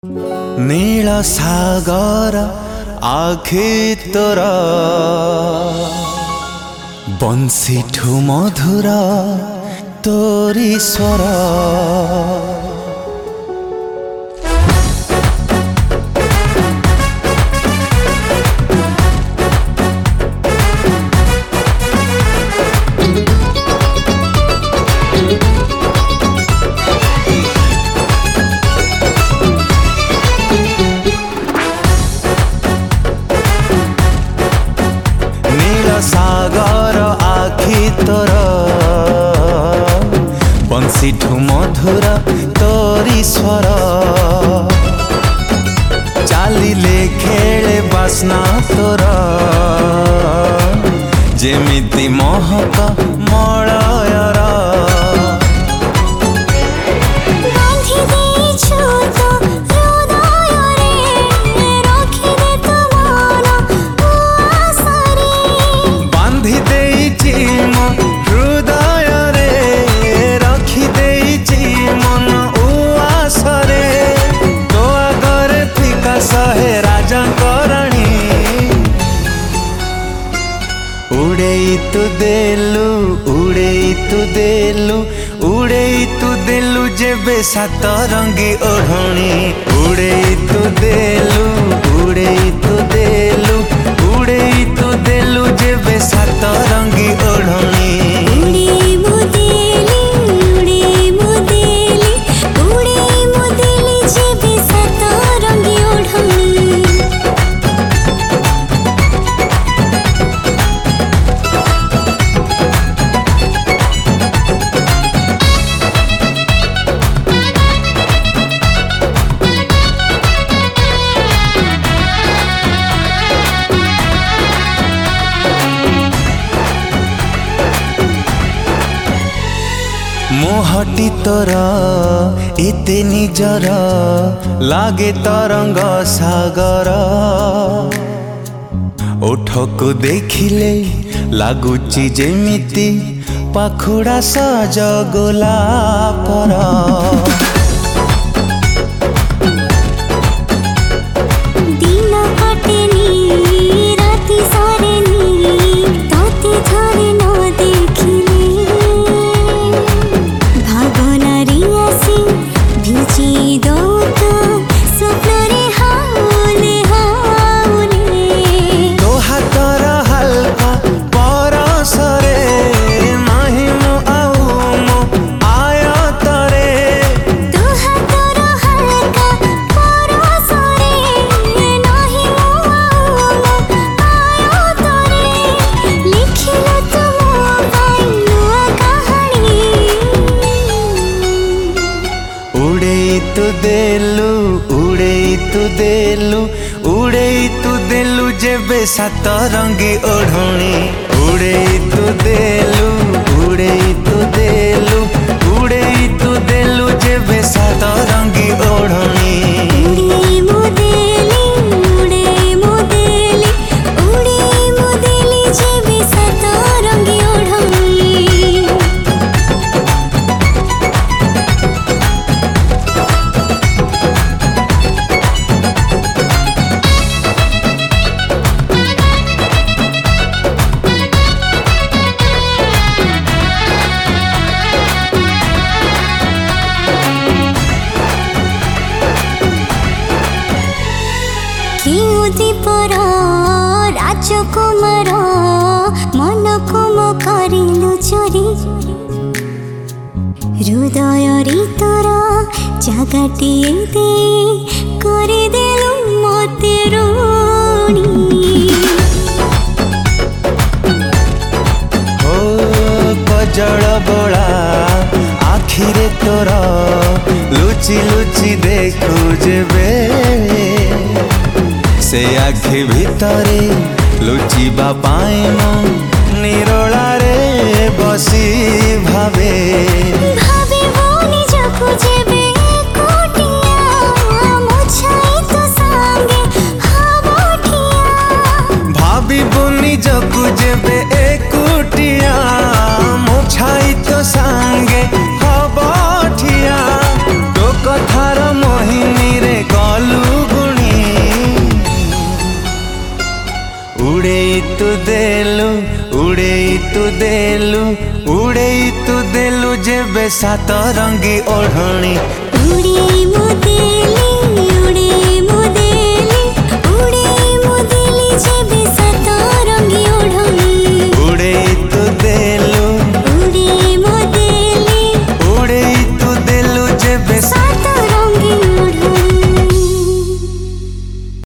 नील सागर आखि तोर बंशीठू मधुर तोरी स्वर। सागर आखि तोर बंशीठू मधुर तोरी स्वर। चालिले खेले बास्ना तोर जेमिति महक मलयर। उड़ेई तू देलु उड़ेई तू देलु उड़ेई तू देलु जेबे सात रंगी ओढ़णी। उड़ेई तू देलु उड़ेई तू देलु उड़ेई तू देलु जेबे सात रंगी ओढ़णी। मुहटी तोर एते निजर लागे तरंग सागर। ओठको देखिले लागुची जेमिति पाखुड़ा सज गोलापर। उड़ेई तू देलु उड़ेई तू देलु जेबे सात रंगी ओढ़णी। उड़ेई तू देलु उड़ेई तू देलु उड़ेई तू देलु जेबे सात रंगी ओढ़णी। दीपर राजकुमार मन को मो करिलु चोरी। हृदय तोर जगाटिए दे करदेलु मते ऋणी। हो कजल बोला आखिरे तोर लुचि लुचि देखु जेबे से आखि भितरे लुचिबा पाए मो निरोला रे बसी भावे। भावे बोनी जको जेबे कोटिया मुछाई तो सांगे हाबोठिया। भाभी बोनी जको जेबे एकुटिया मुछाई तो सांगे हाबोठिया। तो कथार मोहिनी रे उड़ेई तू देलु उड़ेई तू देलु जेबे सात रंगी ओढ़णी उड़ेई मु देली उड़ेई